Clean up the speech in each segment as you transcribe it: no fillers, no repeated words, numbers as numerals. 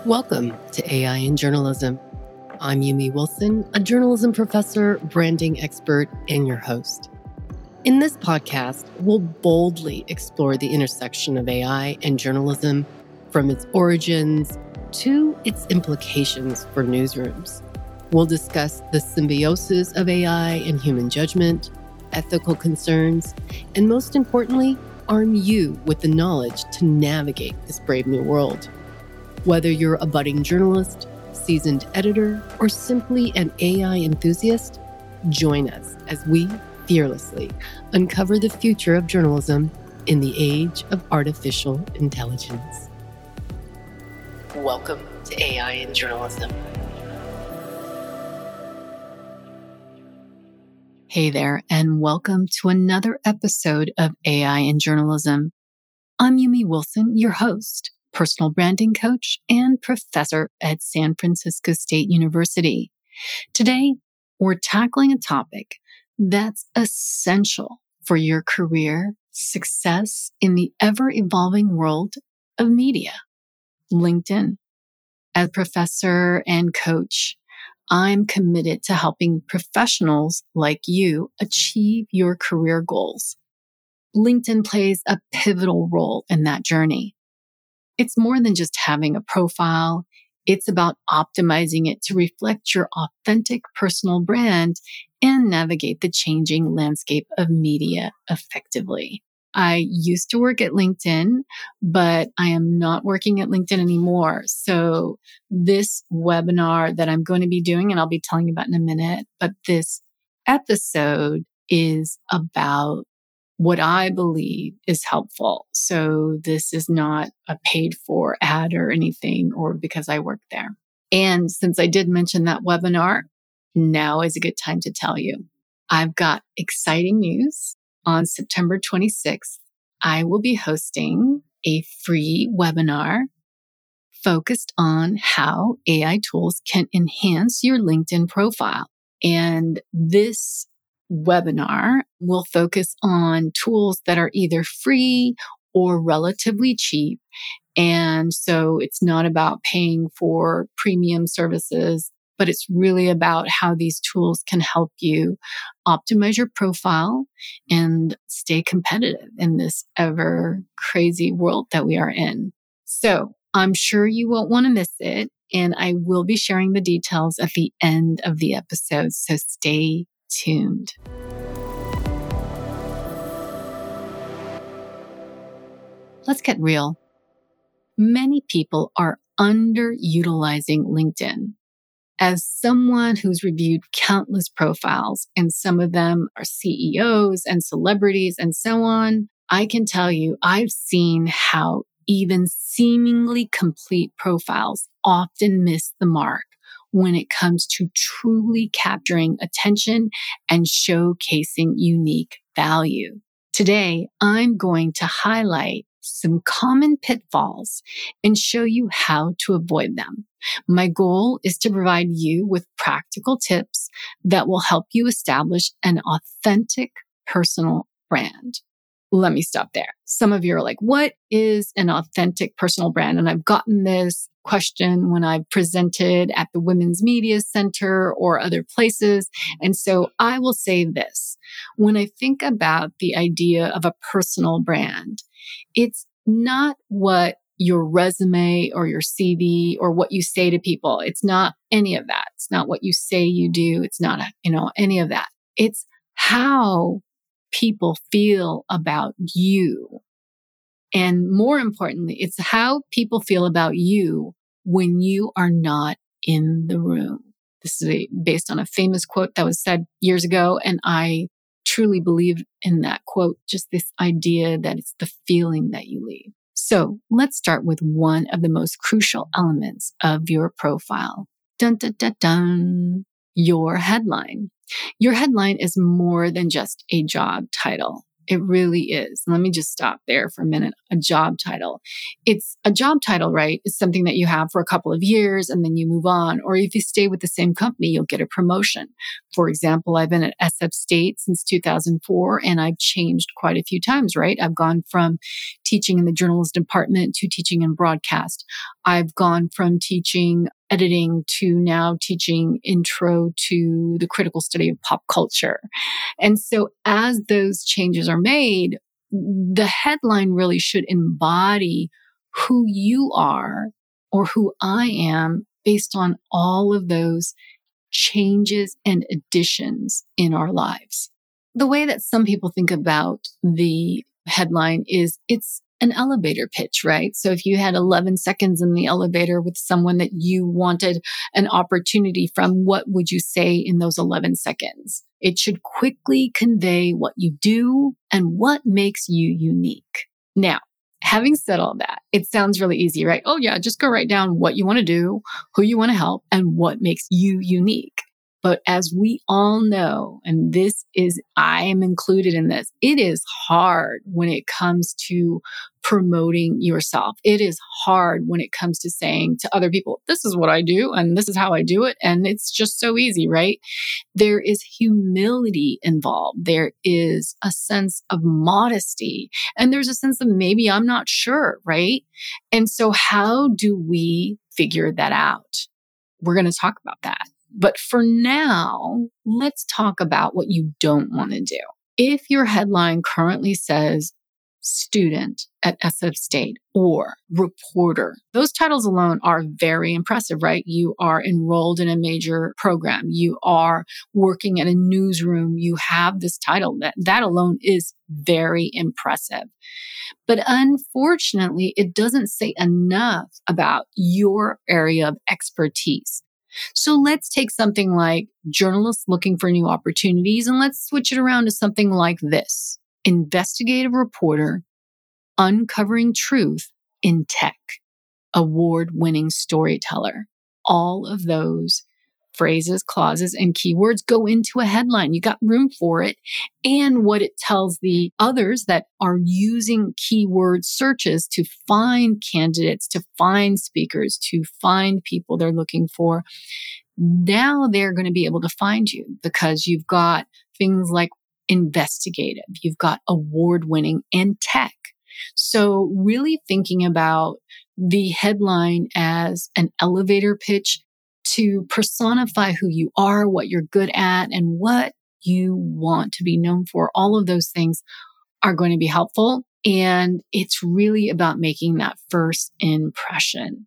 Welcome to AI in Journalism. I'm Yumi Wilson, a journalism professor, branding expert, and your host. In this podcast, we'll boldly explore the intersection of AI and journalism, from its origins to its implications for newsrooms. We'll discuss the symbiosis of AI and human judgment, ethical concerns, and most importantly, arm you with the knowledge to navigate this brave new world. Whether you're a budding journalist, seasoned editor, or simply an AI enthusiast, join us as we fearlessly uncover the future of journalism in the age of artificial intelligence. Welcome to AI in Journalism. Hey there, and welcome to another episode of AI in Journalism. I'm Yumi Wilson, your host, personal branding coach, and professor at San Francisco State University. Today, we're tackling a topic that's essential for your career success in the ever-evolving world of media, LinkedIn. As professor and coach, I'm committed to helping professionals like you achieve your career goals. LinkedIn plays a pivotal role in that journey. It's more than just having a profile. It's about optimizing it to reflect your authentic personal brand and navigate the changing landscape of media effectively. I used to work at LinkedIn, but I am not working at LinkedIn anymore. So this webinar that I'm going to be doing, and I'll be telling you about in a minute, but this episode is about what I believe is helpful. So this is not a paid for ad or anything, or because I work there. And since I did mention that webinar, now is a good time to tell you. I've got exciting news. On September 26th, I will be hosting a free webinar focused on how AI tools can enhance your LinkedIn profile. And this webinar will focus on tools that are either free or relatively cheap. And so it's not about paying for premium services, but it's really about how these tools can help you optimize your profile and stay competitive in this ever crazy world that we are in. So I'm sure you won't want to miss it. And I will be sharing the details at the end of the episode. So stay tuned. Let's get real. Many people are underutilizing LinkedIn. As someone who's reviewed countless profiles, and some of them are CEOs and celebrities and so on, I can tell you I've seen how even seemingly complete profiles often miss the mark when it comes to truly capturing attention and showcasing unique value. Today, I'm going to highlight some common pitfalls and show you how to avoid them. My goal is to provide you with practical tips that will help you establish an authentic personal brand. Let me stop there. Some of you are like, what is an authentic personal brand? And I've gotten this question when I've presented at the Women's Media Center or other places. And so I will say this. When I think about the idea of a personal brand, it's not what your resume or your CV or what you say to people. It's not any of that. It's not what you say you do. It's not, any of that. It's how people feel about you. And more importantly, it's how people feel about you when you are not in the room. This is based on a famous quote that was said years ago. And I truly believe in that quote, just this idea that it's the feeling that you leave. So let's start with one of the most crucial elements of your profile. Dun, dun, dun, dun. Your headline. Your headline is more than just a job title. It really is. Let me just stop there for a minute. A job title. It's a job title, right? It's something that you have for a couple of years and then you move on. Or if you stay with the same company, you'll get a promotion. For example, I've been at SF State since 2004 and I've changed quite a few times, right? I've gone from teaching in the journalism department to teaching in broadcast. I've gone from teaching editing to now teaching intro to the critical study of pop culture. And so as those changes are made, the headline really should embody who you are or who I am based on all of those changes and additions in our lives. The way that some people think about the headline is it's an elevator pitch, right? So if you had 11 seconds in the elevator with someone that you wanted an opportunity from, what would you say in those 11 seconds? It should quickly convey what you do and what makes you unique. Now, having said all that, it sounds really easy, right? Oh yeah, just go write down what you want to do, who you want to help, and what makes you unique. But as we all know, and I am included in this, it is hard when it comes to promoting yourself. It is hard when it comes to saying to other people, this is what I do and this is how I do it. And it's just so easy, right? There is humility involved. There is a sense of modesty and there's a sense of maybe I'm not sure, right? And so how do we figure that out? We're going to talk about that. But for now, let's talk about what you don't want to do. If your headline currently says student at SF State or reporter, those titles alone are very impressive, right? You are enrolled in a major program. You are working at a newsroom. You have this title. That alone is very impressive. But unfortunately, it doesn't say enough about your area of expertise. So let's take something like journalists looking for new opportunities and let's switch it around to something like this: investigative reporter, uncovering truth in tech, award-winning storyteller. All of those phrases, clauses, and keywords go into a headline. You got room for it. And what it tells the others that are using keyword searches to find candidates, to find speakers, to find people they're looking for. Now they're going to be able to find you because you've got things like investigative, you've got award-winning, and tech. So really thinking about the headline as an elevator pitch to personify who you are, what you're good at, and what you want to be known for. All of those things are going to be helpful. And it's really about making that first impression.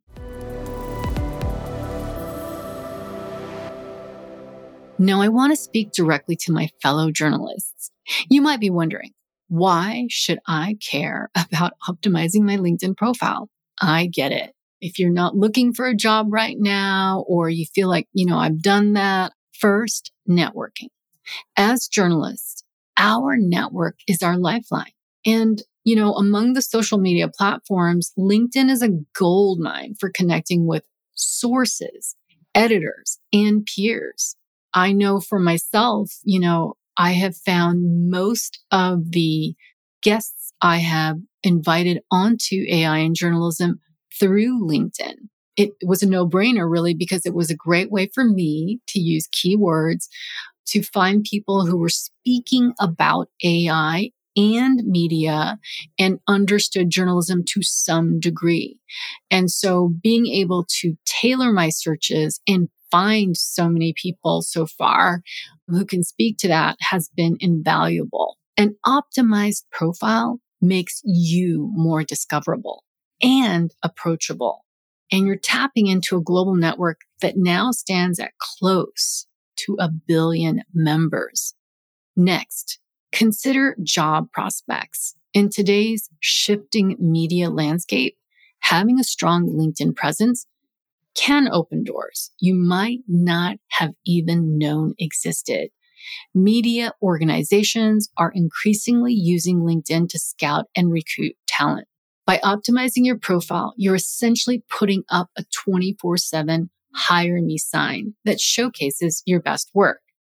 Now, I want to speak directly to my fellow journalists. You might be wondering, why should I care about optimizing my LinkedIn profile? I get it. If you're not looking for a job right now, or you feel like, I've done that. First, networking. As journalists, our network is our lifeline. And, among the social media platforms, LinkedIn is a goldmine for connecting with sources, editors, and peers. I know for myself, I have found most of the guests I have invited onto AI in journalism through LinkedIn. It was a no-brainer really because it was a great way for me to use keywords to find people who were speaking about AI and media and understood journalism to some degree. And so being able to tailor my searches and find so many people so far who can speak to that has been invaluable. An optimized profile makes you more discoverable and approachable. And you're tapping into a global network that now stands at close to 1 billion members. Next, consider job prospects. In today's shifting media landscape, having a strong LinkedIn presence can open doors you might not have even known existed. Media organizations are increasingly using LinkedIn to scout and recruit talent. By optimizing your profile, you're essentially putting up a 24/7 hire me sign that showcases your best work.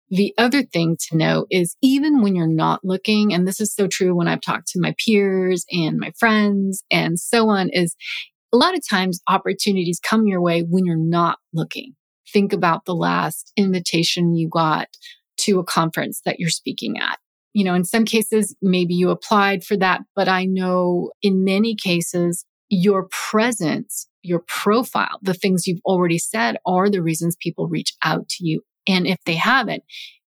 The other thing to know is even when you're not looking, and this is so true when I've talked to my peers and my friends and so on, is a lot of times opportunities come your way when you're not looking. Think about the last invitation you got to a conference that you're speaking at. In some cases, maybe you applied for that, but I know in many cases, your presence, your profile, the things you've already said are the reasons people reach out to you. And if they haven't,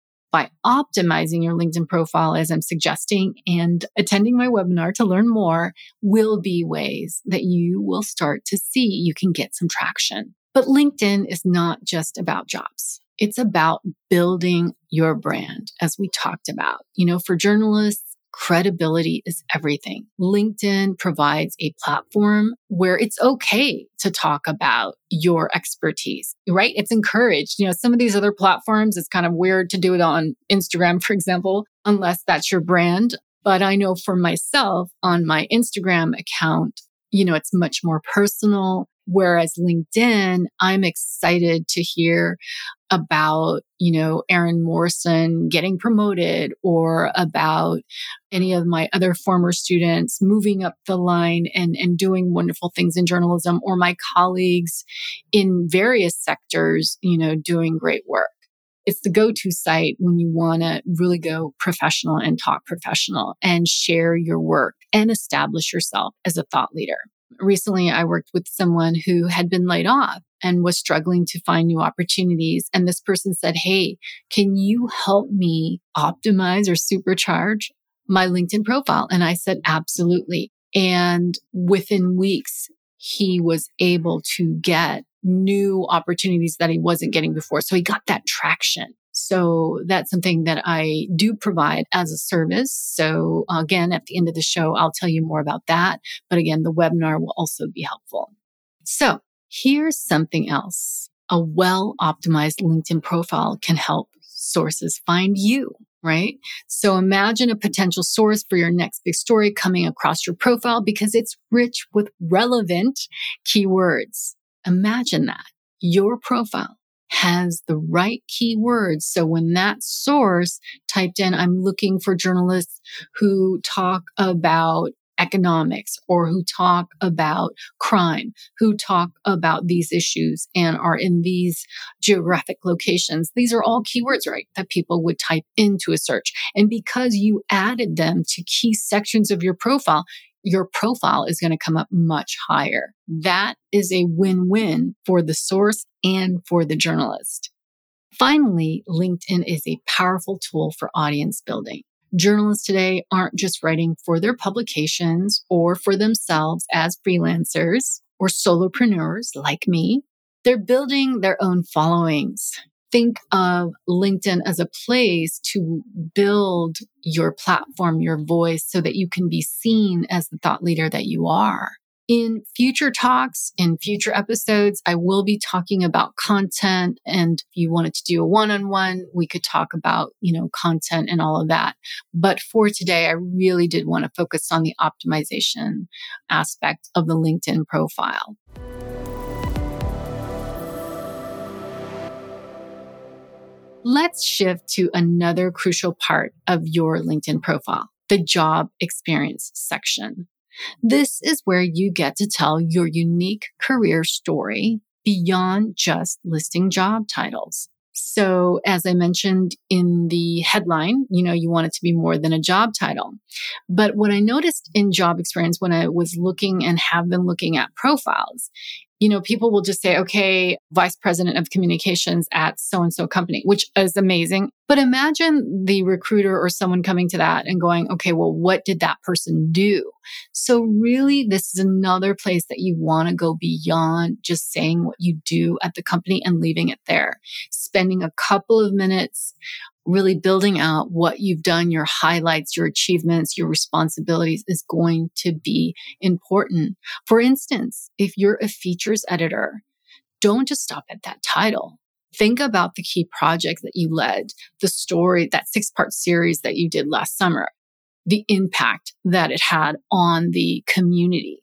by optimizing your LinkedIn profile, as I'm suggesting, and attending my webinar to learn more, will be ways that you will start to see you can get some traction. But LinkedIn is not just about jobs. It's about building your brand, as we talked about. For journalists, credibility is everything. LinkedIn provides a platform where it's okay to talk about your expertise, right? It's encouraged. Some of these other platforms, it's kind of weird to do it on Instagram, for example, unless that's your brand. But I know for myself on my Instagram account, it's much more personal. Whereas LinkedIn, I'm excited to hear about, Erin Morrison getting promoted, or about any of my other former students moving up the line and doing wonderful things in journalism, or my colleagues in various sectors, doing great work. It's the go-to site when you want to really go professional and talk professional and share your work and establish yourself as a thought leader. Recently, I worked with someone who had been laid off and was struggling to find new opportunities. And this person said, "Hey, can you help me optimize or supercharge my LinkedIn profile?" And I said, "Absolutely." And within weeks, he was able to get new opportunities that he wasn't getting before. So he got that traction. So that's something that I do provide as a service. So again, at the end of the show, I'll tell you more about that. But again, the webinar will also be helpful. So here's something else. A well-optimized LinkedIn profile can help sources find you, right? So imagine a potential source for your next big story coming across your profile because it's rich with relevant keywords. Imagine that your profile has the right keywords. So when that source typed in, "I'm looking for journalists who talk about economics, or who talk about crime, who talk about these issues and are in these geographic locations," these are all keywords, right, that people would type into a search. And because you added them to key sections of your profile is going to come up much higher. That is a win-win for the source and for the journalist. Finally, LinkedIn is a powerful tool for audience building. Journalists today aren't just writing for their publications or for themselves as freelancers or solopreneurs like me. They're building their own followings. Think of LinkedIn as a place to build your platform, your voice, so that you can be seen as the thought leader that you are. In future talks, in future episodes, I will be talking about content. And if you wanted to do a one-on-one, we could talk about, content and all of that. But for today, I really did want to focus on the optimization aspect of the LinkedIn profile. Let's shift to another crucial part of your LinkedIn profile, the job experience section. This is where you get to tell your unique career story beyond just listing job titles. So as I mentioned in the headline, you want it to be more than a job title. But what I noticed in job experience when I was looking and have been looking at profiles, people will just say, "Okay, vice president of communications at so-and-so company," which is amazing. But imagine the recruiter or someone coming to that and going, "Okay, well, what did that person do?" So really, this is another place that you want to go beyond just saying what you do at the company and leaving it there. Spending a couple of minutes really building out what you've done, your highlights, your achievements, your responsibilities is going to be important. For instance, if you're a features editor, don't just stop at that title. Think about the key project that you led, the story, that 6-part series that you did last summer, the impact that it had on the community.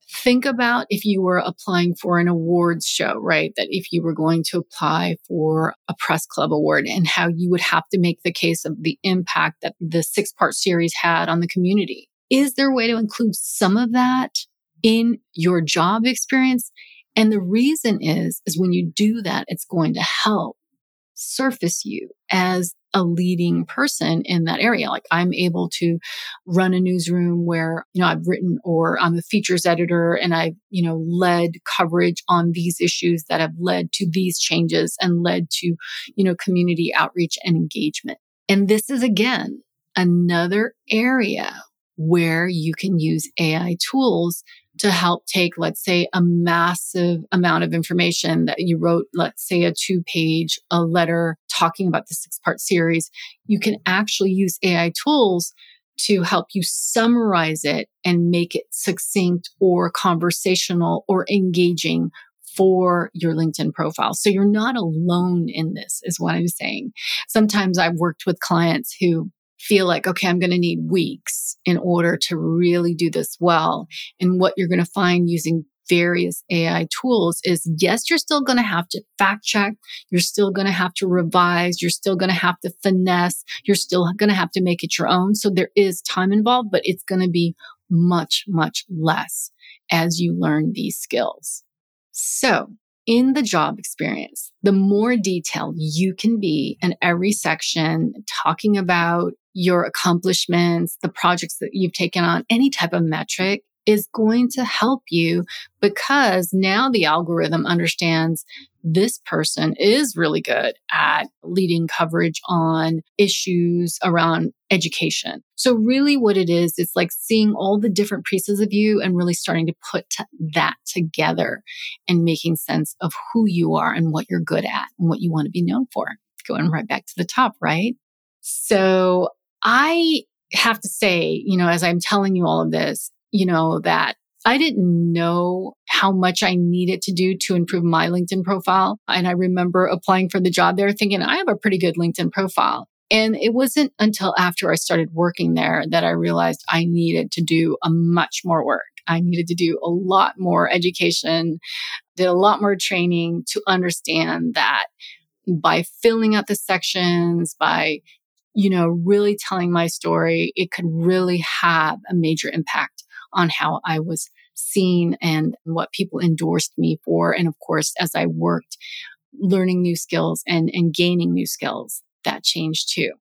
Think about if you were applying for an awards show, right? That if you were going to apply for a press club award and how you would have to make the case of the impact that the 6-part series had on the community. Is there a way to include some of that in your job experience? And the reason is when you do that, it's going to help surface you as a leading person in that area. Like I'm able to run a newsroom where, I've written, or I'm a features editor and I've, led coverage on these issues that have led to these changes and led to, community outreach and engagement. And this is again, another area where you can use AI tools to help take, let's say, a massive amount of information that you wrote, let's say a 2-page letter talking about the 6-part series. You can actually use AI tools to help you summarize it and make it succinct or conversational or engaging for your LinkedIn profile. So you're not alone in this, is what I'm saying. Sometimes I've worked with clients who feel like, okay, I'm going to need weeks in order to really do this well. And what you're going to find using various AI tools is, yes, you're still going to have to fact check. You're still going to have to revise. You're still going to have to finesse. You're still going to have to make it your own. So there is time involved, but it's going to be much, much less as you learn these skills. So in the job experience, the more detailed you can be in every section, talking about your accomplishments, the projects that you've taken on, any type of metric is going to help you, because now the algorithm understands this person is really good at leading coverage on issues around education. So really what it is, it's like seeing all the different pieces of you and really starting to put that together and making sense of who you are and what you're good at and what you want to be known for. Going right back to the top, right? So I have to say, as I'm telling you all of this, that I didn't know how much I needed to do to improve my LinkedIn profile. And I remember applying for the job there thinking, I have a pretty good LinkedIn profile. And it wasn't until after I started working there that I realized I needed to do a much more work. I needed to do a lot more education, did a lot more training to understand that by filling out the sections, by really telling my story, it could really have a major impact on how I was seen and what people endorsed me for. And of course, as I worked, learning new skills and gaining new skills, that changed too.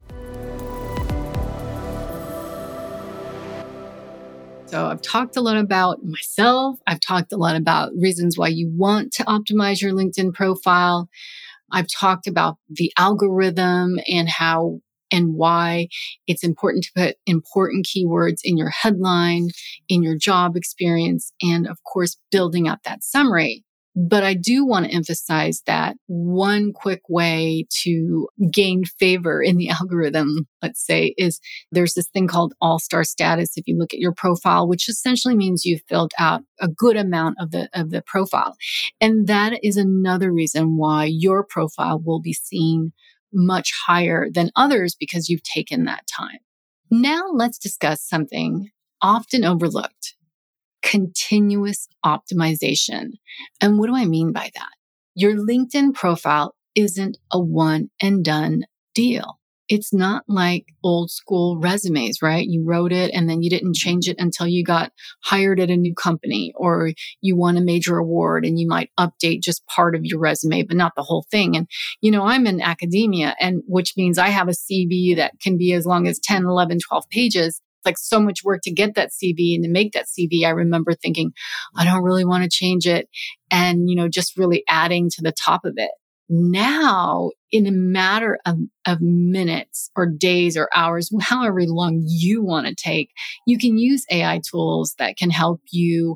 So I've talked a lot about myself. I've talked a lot about reasons why you want to optimize your LinkedIn profile. I've talked about the algorithm and how and why it's important to put important keywords in your headline, in your job experience, and of course, building out that summary. But I do want to emphasize that one quick way to gain favor in the algorithm, let's say, is there's this thing called all-star status. If you look at your profile, which essentially means you've filled out a good amount of the profile. And that is another reason why your profile will be seen much higher than others because you've taken that time. Now let's discuss something often overlooked: continuous optimization. And what do I mean by that? Your LinkedIn profile isn't a one and done deal. It's not like old school resumes, right? You wrote it and then you didn't change it until you got hired at a new company or you won a major award, and you might update just part of your resume, but not the whole thing. And, I'm in academia, and which means I have a CV that can be as long as 10, 11, 12 pages. It's like so much work to get that CV and to make that CV. I remember thinking, I don't really want to change it. And, just really adding to the top of it. Now, in a matter of minutes or days or hours, however long you want to take, you can use AI tools that can help you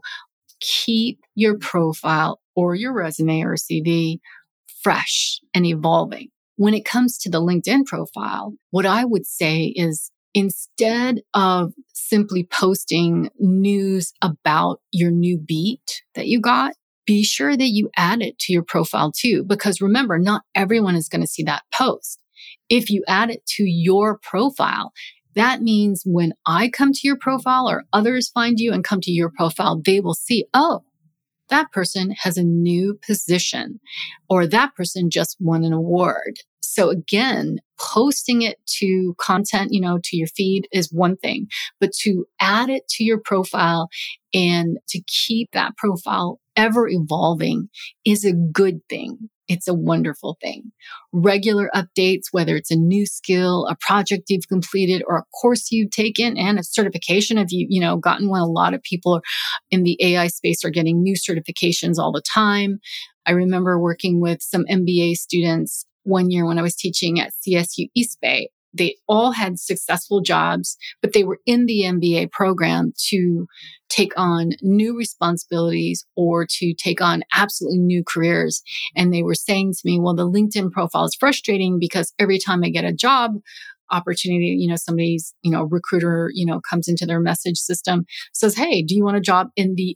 keep your profile or your resume or CV fresh and evolving. When it comes to the LinkedIn profile, what I would say is, instead of simply posting news about your new beat that you got, be sure that you add it to your profile too, because remember, not everyone is going to see that post. If you add it to your profile, That means when I come to your profile or others find you and come to your profile, they will see, oh, that person has a new position or that person just won an award. So again, posting it to content, to your feed is one thing, but to add it to your profile and to keep that profile ever evolving is a good thing. It's a wonderful thing. Regular updates, whether it's a new skill, a project you've completed, or a course you've taken and a certification if you gotten one. A lot of people in the AI space are getting new certifications all the time. I remember working with some MBA students one year when I was teaching at CSU East Bay. They all had successful jobs, but they were in the MBA program to take on new responsibilities or to take on absolutely new careers. And they were saying to me, well, the LinkedIn profile is frustrating because every time I get a job opportunity, somebody's, recruiter, comes into their message system, says, hey, do you want a job in the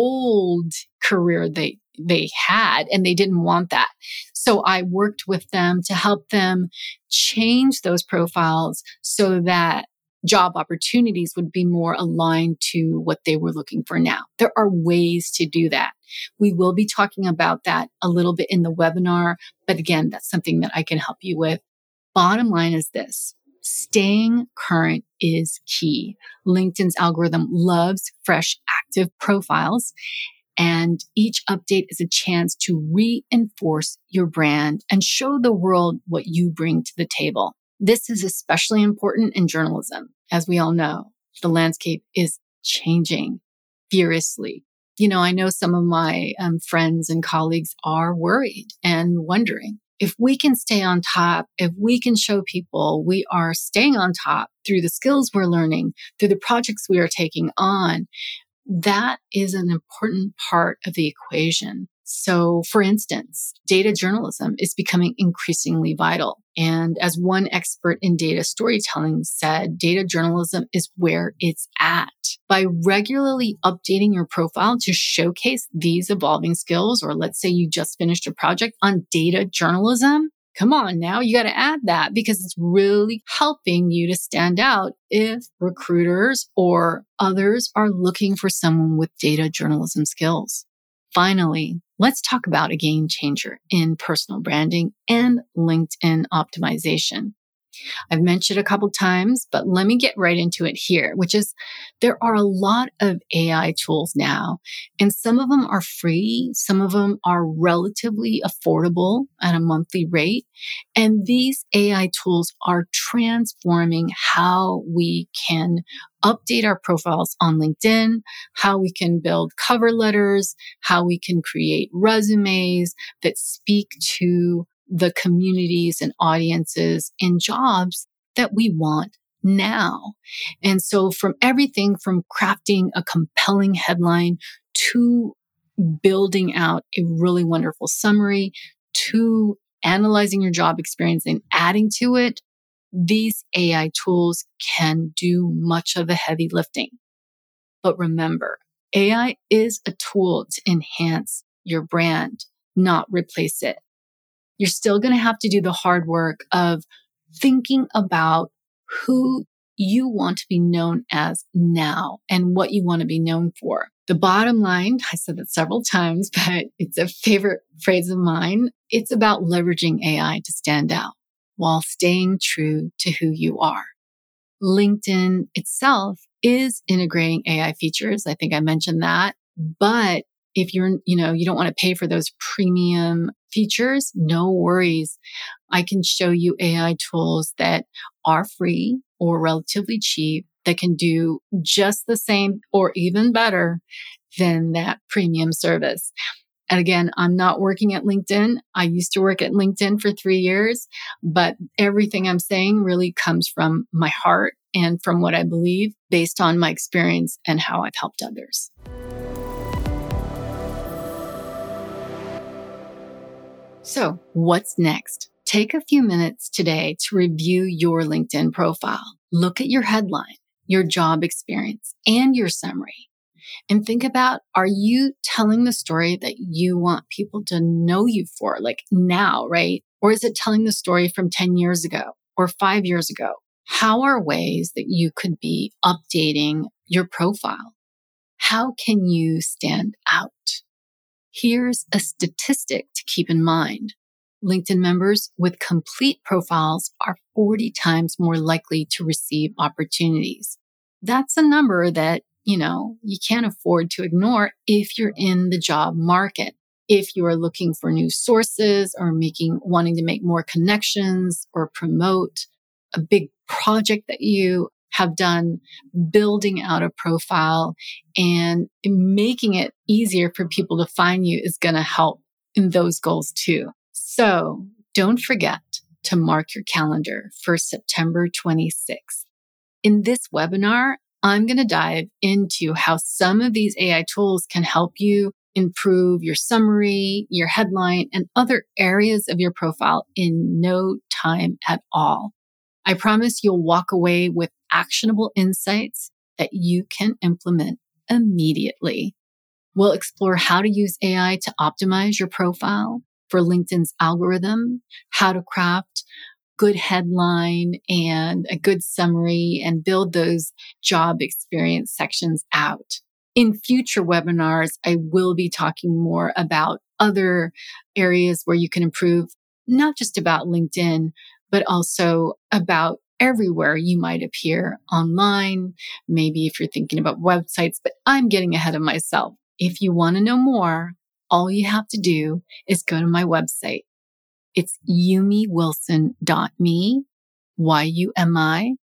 old career they had, and they didn't want that. So I worked with them to help them change those profiles so that job opportunities would be more aligned to what they were looking for now. There are ways to do that. We will be talking about that a little bit in the webinar, but again, that's something that I can help you with. Bottom line is this. Staying current is key. LinkedIn's algorithm loves fresh, active profiles. And each update is a chance to reinforce your brand and show the world what you bring to the table. This is especially important in journalism. As we all know, the landscape is changing furiously. I know some of my friends and colleagues are worried and wondering if we can stay on top, if we can show people we are staying on top through the skills we're learning, through the projects we are taking on. That is an important part of the equation. So, for instance, data journalism is becoming increasingly vital. And as one expert in data storytelling said, data journalism is where it's at. By regularly updating your profile to showcase these evolving skills, or let's say you just finished a project on data journalism, come on now, you got to add that because it's really helping you to stand out if recruiters or others are looking for someone with data journalism skills. Finally, let's talk about a game changer in personal branding and LinkedIn optimization. I've mentioned a couple times, but let me get right into it here, which is there are a lot of AI tools now, and some of them are free. Some of them are relatively affordable at a monthly rate. And these AI tools are transforming how we can update our profiles on LinkedIn, how we can build cover letters, how we can create resumes that speak to the communities and audiences and jobs that we want now. And so from everything from crafting a compelling headline to building out a really wonderful summary to analyzing your job experience and adding to it, these AI tools can do much of the heavy lifting. But remember, AI is a tool to enhance your brand, not replace it. You're still going to have to do the hard work of thinking about who you want to be known as now and what you want to be known for. The bottom line, I said that several times, but it's a favorite phrase of mine. It's about leveraging AI to stand out while staying true to who you are. LinkedIn itself is integrating AI features. I think I mentioned that, but if you don't want to pay for those premium features, no worries. I can show you AI tools that are free or relatively cheap that can do just the same or even better than that premium service. And again, I'm not working at LinkedIn. I used to work at LinkedIn for 3 years, but everything I'm saying really comes from my heart and from what I believe based on my experience and how I've helped others. So what's next? Take a few minutes today to review your LinkedIn profile. Look at your headline, your job experience, and your summary. And think about, are you telling the story that you want people to know you for, like now, right? Or is it telling the story from 10 years ago or 5 years ago? How are ways that you could be updating your profile? How can you stand out? Here's a statistic to keep in mind. LinkedIn members with complete profiles are 40 times more likely to receive opportunities. That's a number that, you can't afford to ignore if you're in the job market. If you are looking for new sources or wanting to make more connections or promote a big project that you have done, building out a profile and making it easier for people to find you is going to help in those goals too. So don't forget to mark your calendar for September 26th. In this webinar, I'm going to dive into how some of these AI tools can help you improve your summary, your headline, and other areas of your profile in no time at all. I promise you'll walk away with actionable insights that you can implement immediately. We'll explore how to use AI to optimize your profile for LinkedIn's algorithm, how to craft good headline and a good summary and build those job experience sections out. In future webinars, I will be talking more about other areas where you can improve, not just about LinkedIn, but also about everywhere you might appear online. Maybe if you're thinking about websites, but I'm getting ahead of myself. If you want to know more, all you have to do is go to my website. It's yumiwilson.me, YUMI,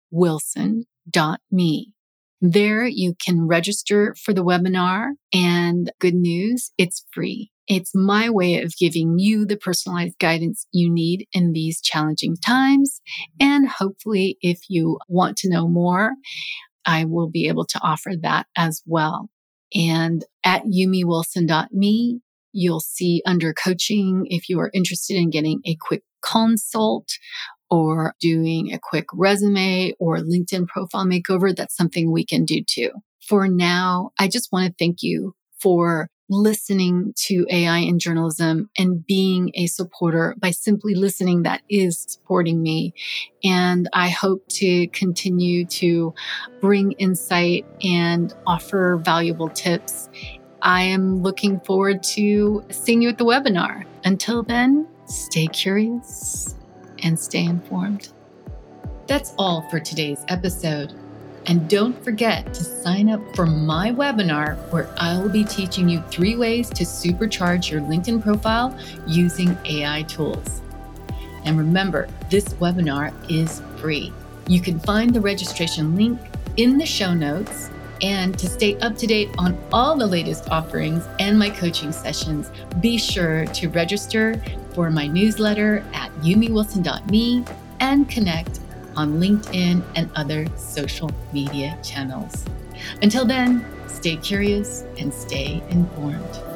wilson.me. There you can register for the webinar, and good news, it's free. It's my way of giving you the personalized guidance you need in these challenging times. And hopefully, if you want to know more, I will be able to offer that as well. And at yumiwilson.me, you'll see under coaching if you are interested in getting a quick consult or doing a quick resume or LinkedIn profile makeover. That's something we can do too. For now, I just want to thank you for listening to AI in journalism and being a supporter. By simply listening, that is supporting me. And I hope to continue to bring insight and offer valuable tips. I am looking forward to seeing you at the webinar. Until then, stay curious and stay informed. That's all for today's episode. And don't forget to sign up for my webinar where I will be teaching you 3 ways to supercharge your LinkedIn profile using AI tools. And remember, this webinar is free. You can find the registration link in the show notes. And to stay up to date on all the latest offerings and my coaching sessions, be sure to register for my newsletter at yumiwilson.me and connect on LinkedIn and other social media channels. Until then, stay curious and stay informed.